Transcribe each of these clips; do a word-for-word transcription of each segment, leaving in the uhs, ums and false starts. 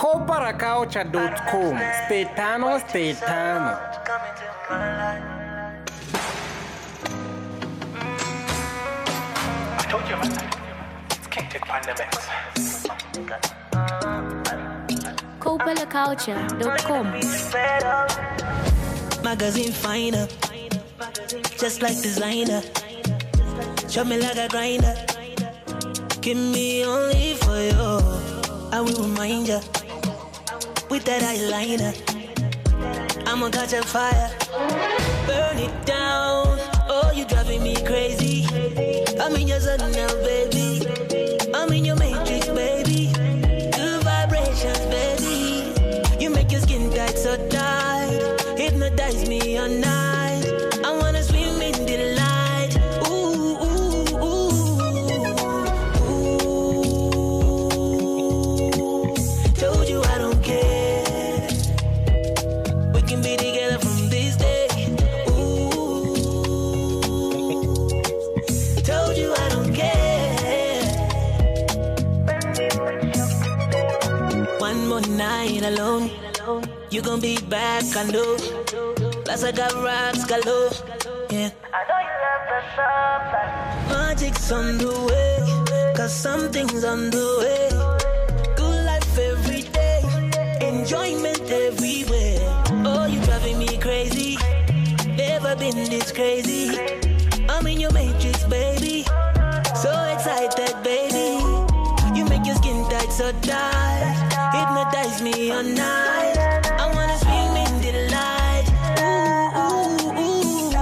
Coparacaucha dot com. Stetano, Stetano. I told you, man. It's King Tech Pandemics. Coparacaucha dot com. Magazine finer, just like designer. Show me like a grinder. Give me only for you. I will remind ya with that eyeliner. I'ma catch a fire, burn it down. Oh, you driving me crazy. I'm in your zone now, baby. I'm in your matrix, baby. Good vibrations, baby. You make your skin tight, so tight. Hypnotize me all night. I wanna swim in the light. Ooh, ooh, ooh, ooh. Told you I don't care. We can be together from this day. Ooh. Told you I don't care. One more night alone. You gon' be back, I know. Plus I got rocks galore. Yeah. I know you love the sunlight. Magic's on the way, cause something's on the way. Good life every day, enjoyment everywhere. Oh, you driving me crazy. Never been this crazy. I'm in your matrix, baby. So excited, baby. You make your skin tight, so tight. Hypnotize me all night. I wanna swim in the light. Ooh, ooh, ooh,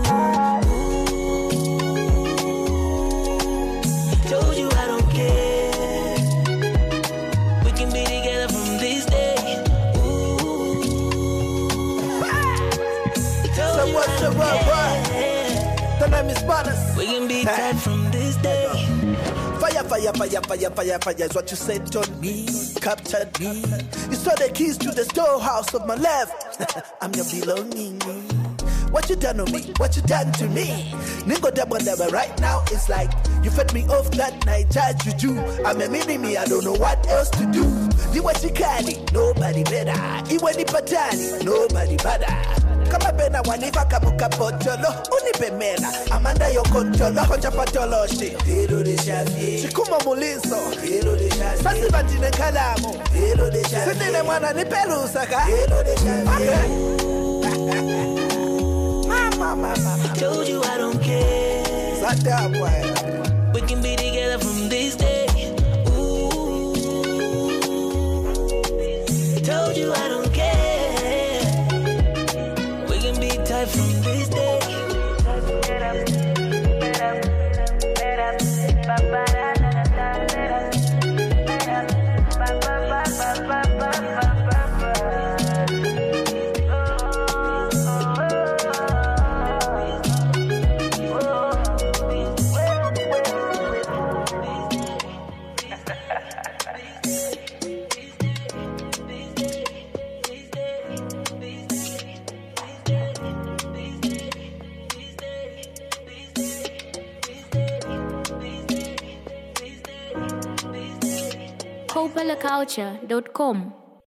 ooh. Told you I don't care. We can be together from this day. Ooh. Told So you what's I the don't word? care. The name is Bonus. We can be tight from this day. Fire, fire, fire, fire, fire, fire is what you said on me, captured me. You saw the keys to the storehouse of my life. I'm your belonging. What you done on me? What you done to me? Ningo dabba dabba right now. It's like you fed me off that night, charge you do. I'm a mini me, I don't know what else to do. The what you carry, nobody better. Iwani patani, nobody better. Kama bena wanifa kamuka potolo unipe mena amanda yo kontolo hoja patolo shi hero de shafi chikuma muliso hero de shafi sasi batine kalamu hero de shafi sindine mwana ni pelusa ka hero de shafi mama mama Told you I don't care. Sata boy. We can be together from this day. Ooh. Told you I don't care. We can be tight from this day. Coparacaucha dot com